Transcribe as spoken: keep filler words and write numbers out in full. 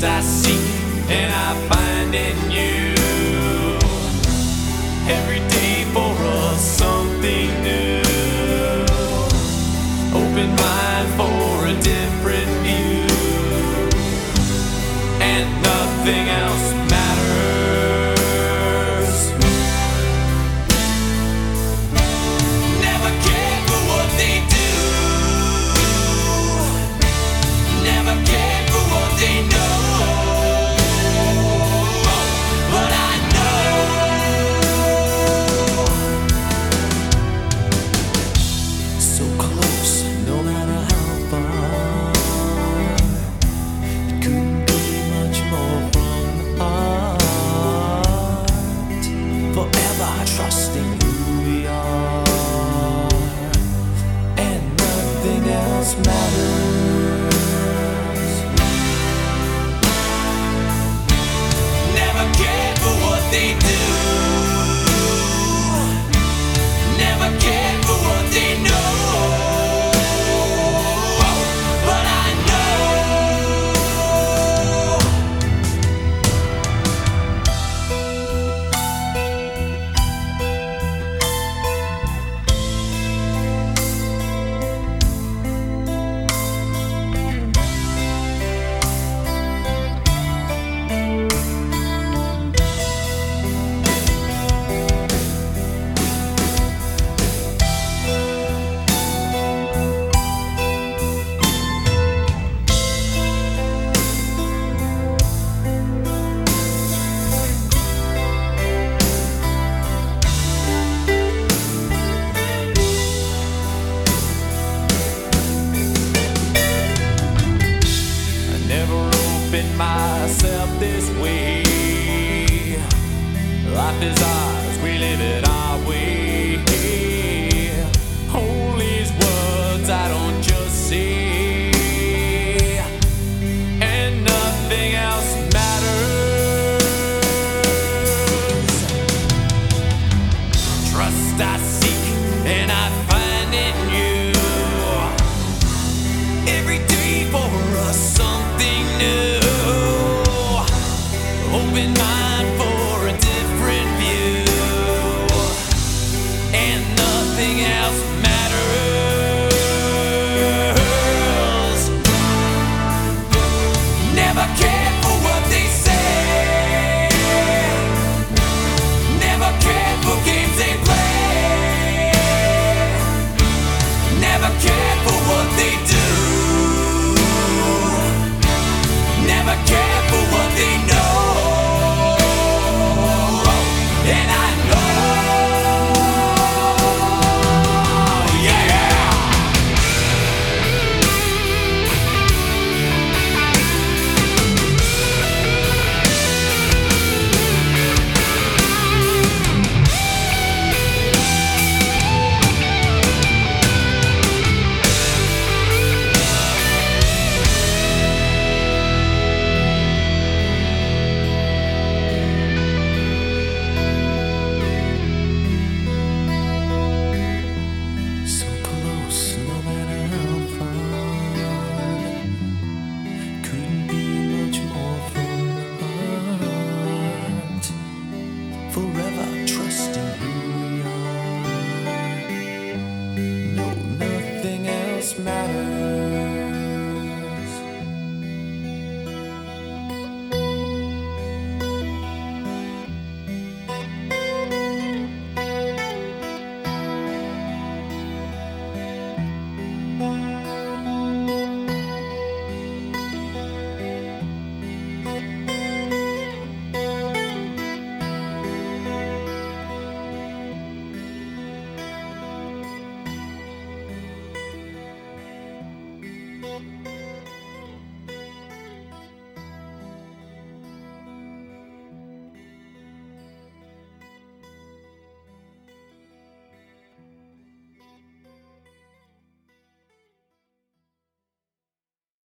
Trust I seek and I find in you. Every day for us something new. Open mind for a different view, and nothing else matters. Never cared for what they do. Never cared for what they know. But I know so close, no matter how far. It couldn't be much more from the heart. Forever trusting who we are, and nothing else matters. Never cared for what they do. Never cared for what they know. But I know myself this way. Life is ours, we live it our way. All these words I don't just say, and nothing else matters. Trust I seek and I find in you. Every day for us something new. Open mind.